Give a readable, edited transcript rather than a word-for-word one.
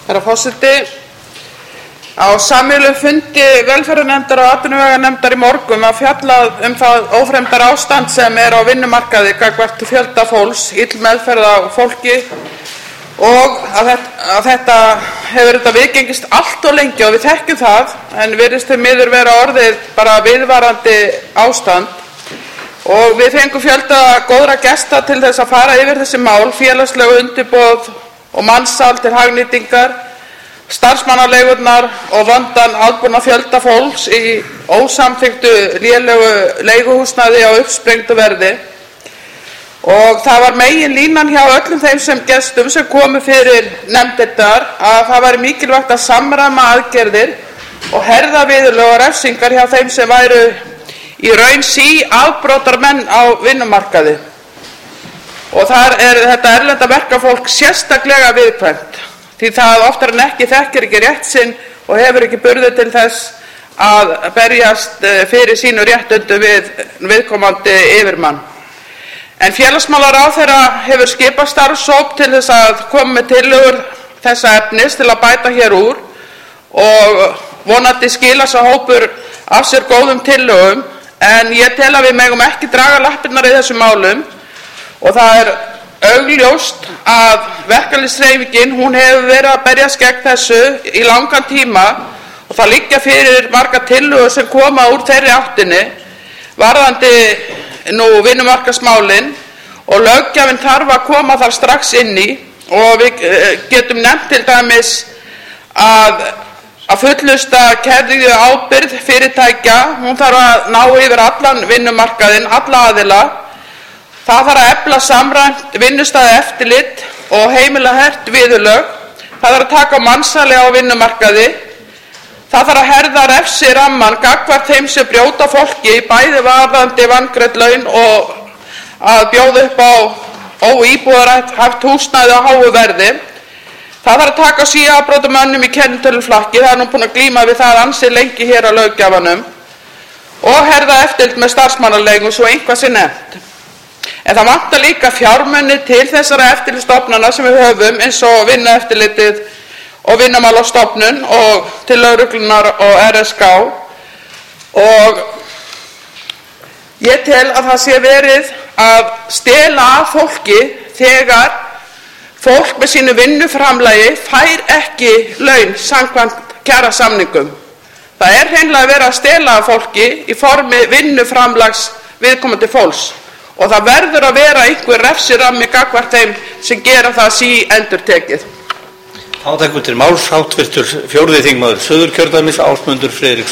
Herra forseti, á sameiginlegum fundi velferðarnefndar og atvinnuveganefndar í morgun var fjallað það ófremdarástand sem á vinnumarkaði gagnvart fjölda fólks, ill meðferð á fólki og að þetta hefur viðgengist allt of lengi og við þekkjum það, en virðist því miður vera orðið bara viðvarandi ástand. Og við fengum fjölda góðra gesta til þess að fara yfir þessi mál, félagslegu undirboð og mansal til hagnýtingar, starfsmannaleigurnar og vandann albúna fjölda fólks í ósamþykktu lélegu leiguhúsnæði á uppsprengdu verði. Og það var meginlínan hjá öllum þeim gestum sem komu fyrir nefndirnar að það væri mikilvægt að samræma aðgerðir og herða viðurlög og refsingar hjá þeim sem væru í raun afbrotarmenn á vinnumarkaði. Og þar þetta erlenda verkafólk sérstaklega viðkvæmt, því það oftar en ekki þekkir ekki rétt sinn og hefur ekki burði til þess að berjast fyrir sínu réttindum við viðkomandi yfirmann. En félagsmálaráðherra hefur skipað starfshóp til þess að koma með tillögur þessa efnis til að bæta hér úr og vonandi skila sá hópur af sér góðum tillögum, en ég tel að við megum ekki draga lappirnar í þessum málum og það augljóst að verkalýðshreyfingin hefur verið að berjast gegn þessu í langan tíma og það liggja fyrir margar tillögur sem koma úr þeirri áttinni varðandi vinnumarkaðsmálin og löggjafinn þarf að koma þar strax inn í og við getum nefnt til dæmis að fullnusta keðju ábyrgð fyrirtækja, hún þarf að ná yfir allan vinnumarkaðinn, alla aðila. Það þarf að efla samræmt vinnustaðaeftirlit og heimila hert viðurlög. Það þarf að taka á mansali á vinnumarkaði. Það þarf að herða refsirammann gagnvart þeim sem brjóta fólki, bæði varðandi vangreidd laun og að bjóða upp á óíbúðarhæft húsnæði á háu verði. Það þarf að taka síafbrotamönnum í kennitöluflakki, það nú búin að glíma við það ansi lengi hér á löggjafanum, og herða eftirlit með starfsmannaleigum svo eitthvað sé nefnt. En það vantar líka fjármuni til þessara eftirlitsstofnana sem við höfum eins og Vinnueftirlitið og Vinnumálastofnun og til lögreglunnar og RSK, og ég tel að það sé verið að stela af fólki þegar fólk með sínu vinnuframlagi fær ekki laun samkvæmt kjarasamningum. Það hreinlega verið að stela af fólki í formi vinnuframlags viðkomandi fólks og það verður að vera einhver refsirammi gagnvart þeim sem gera það síendurtekið. Þá tekur til máls hv. 4. þingmaður Suðurkjördæmis Ásmundur Friðriksson.